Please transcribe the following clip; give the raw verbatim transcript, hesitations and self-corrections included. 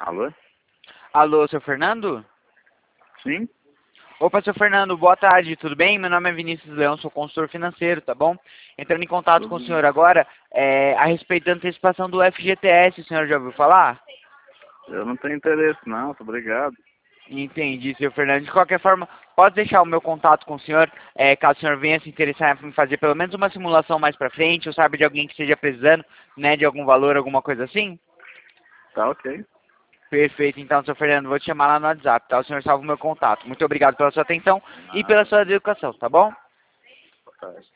Alô? Alô, seu Fernando? Sim? Opa, seu Fernando, boa tarde, tudo bem? Meu nome é Vinícius Leão, sou consultor financeiro, tá bom? Entrando em contato com o Tudo bem. senhor agora, é, a respeito da antecipação do F G T S, o senhor já ouviu falar? Eu não tenho interesse não, muito obrigado. Entendi, seu Fernando. De qualquer forma, pode deixar o meu contato com o senhor, é, caso o senhor venha se interessar em fazer pelo menos uma simulação mais pra frente, ou sabe de alguém que esteja precisando, né, de algum valor, alguma coisa assim? Tá ok. Perfeito, então, seu Fernando, vou te chamar lá no WhatsApp, tá? O senhor salva o meu contato. Muito obrigado pela sua atenção e pela Nada. sua educação, tá bom? Boa tarde.